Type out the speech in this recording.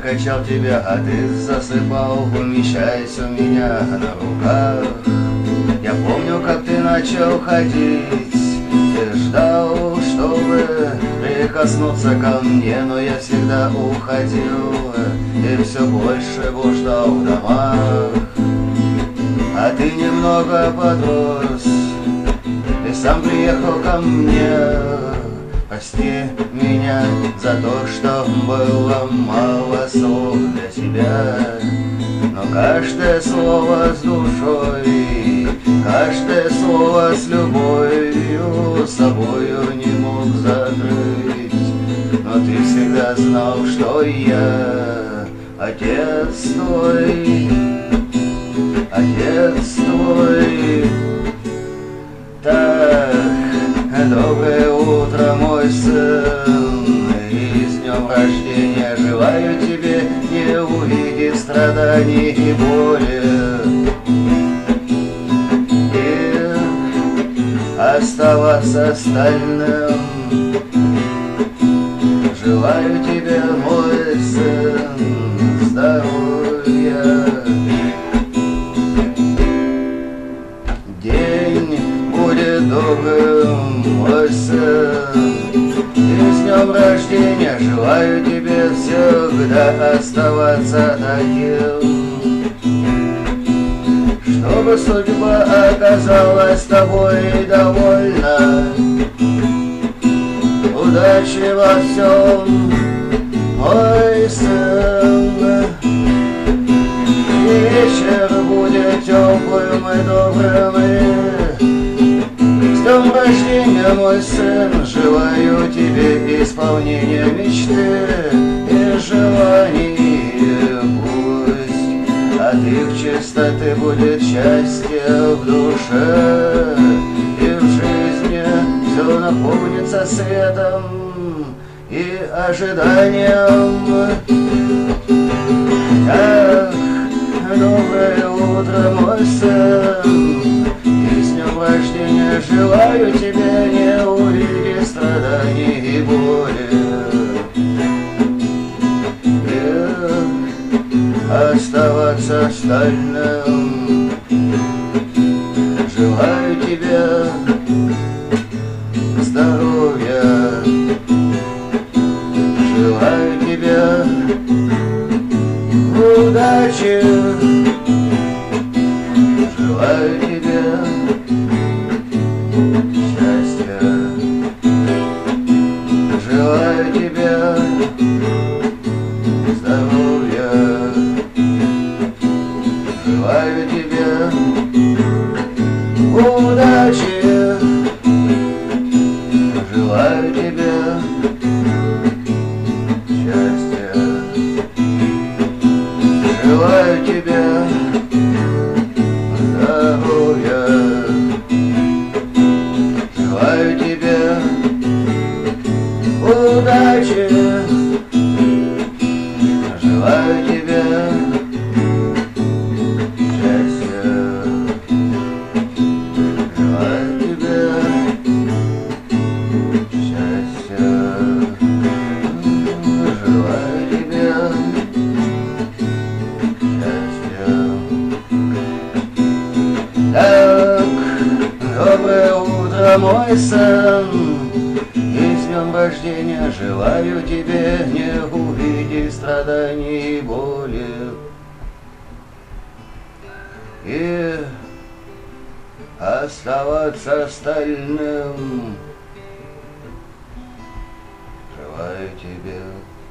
качал тебя, а ты засыпал, умещаясь у меня на руках. Я помню, как ты начал ходить, ты ждал, чтобы прикоснуться ко мне, но я всегда уходил и все больше блуждал в домах. А ты немного подрос и сам приехал ко мне. Прости меня за то, что было мало слов для тебя, но каждое слово с душой, каждое слово с любовью собою не мог закрыть. Но ты всегда знал, что я отец твой, отец твой. Так, доброе утро, мой сын, и с днем рождения желаю тебе не увидеть страданий и боли, и оставаться стальным. Желаю тебе, мой сын, здоровья. День будет добрым, мой сын, и с днем рождения желаю тебе всегда оставаться таким. Чтобы судьба оказалась тобой довольна. Удачи во всем, мой сын. Вечер будет теплым и добрым, и с днем рождения, мой сын, желаю тебе исполнения мечты и желаний. Пусть от их чистоты будет счастье в душе, и в жизни все наполнится светом и ожиданием. Ах, доброе утро, мой сын, и с днем рождения желаю тебе не увидеть страданий и боли, и оставаться стальным. Желаю тебе здоровья, желаю тебе удачи, желаю тебе счастья, желаю тебе здоровья, желаю тебе удачи, желаю тебе счастья, желаю тебе здоровья, желаю тебе удачи, желаю тебе счастья, желаю тебе счастья, желаю тебе счастья. Так, доброе утро, мой сын, и с днем рождения желаю тебе не увидеть страданий и боли, и оставаться стальным. Желаю тебе